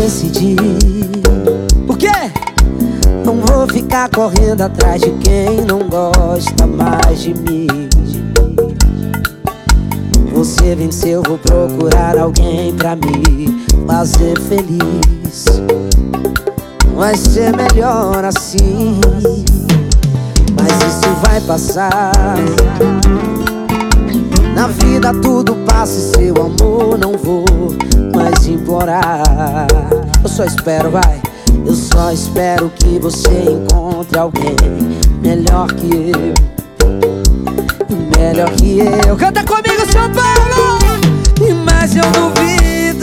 decidi. O quê? Não vou ficar correndo atrás de quem não gosta mais de mim. Você venceu, vou procurar alguém pra me fazer feliz. Vai ser melhor assim, mas isso vai passar. Na vida tudo passa e seu amor não vou mais implorar. Eu só espero, vai. Eu só espero que você encontre alguém melhor que eu. Melhor que eu. Canta comigo, São Paulo! Mas eu duvido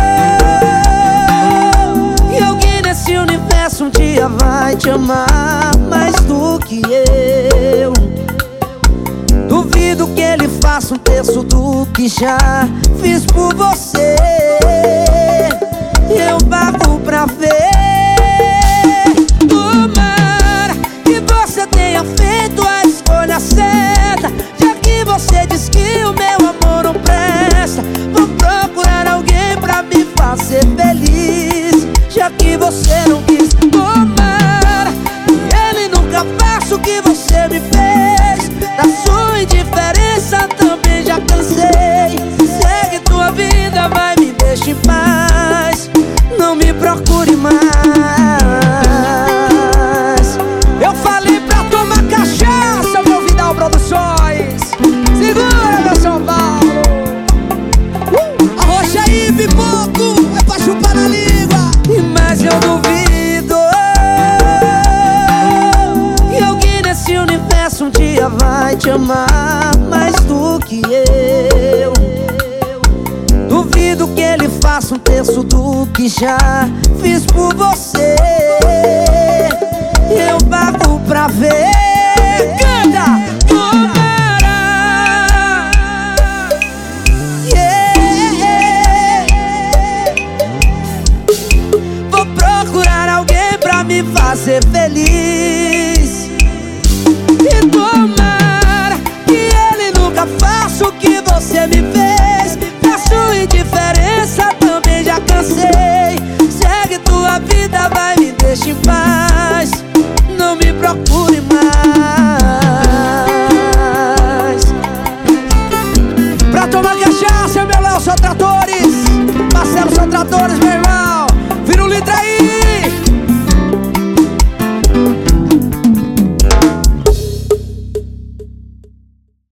que alguém nesse universo um dia vai te amar mais do que eu. Duvido que ele faça um terço do que já fiz por você. Eu pago pra ver. Tomara que você tenha feito a escolha certa, já que você diz que o meu amor não presta. Vou procurar alguém pra me fazer feliz, já que você não quis. Tomara que ele nunca faça o que você me fez. Da sua indiferença também já cansei. Segue tua vida, vai, me deixa em paz. Não me procure mais. Eu falei pra tomar cachaça, meu Vidal Produções. Segura, meu São Paulo. Arrocha aí, pipoco, é pra chupar na língua. Mas eu duvido que alguém nesse universo um dia vai te amar mais do que eu. Duvido que ele faça um terço do que já fiz por você. Eu pago pra ver. Canta! Tomara, yeah. Vou procurar alguém pra me fazer feliz. E tomara que ele nunca faça o que você me fez. Da sua indiferença também já cansei. Segue tua vida, vai, me deixa em paz. Não me procure mais. Pra tomar cachaça, meu Léo, sou Tratores. Marcelo, sou Tratores, meu irmão.